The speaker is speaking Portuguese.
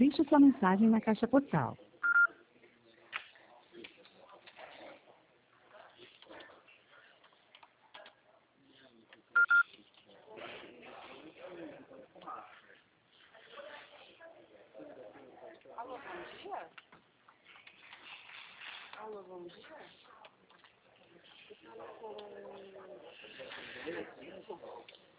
Deixe sua mensagem na caixa postal. Alô, bom dia? Alô, bom dia? Eu falo com...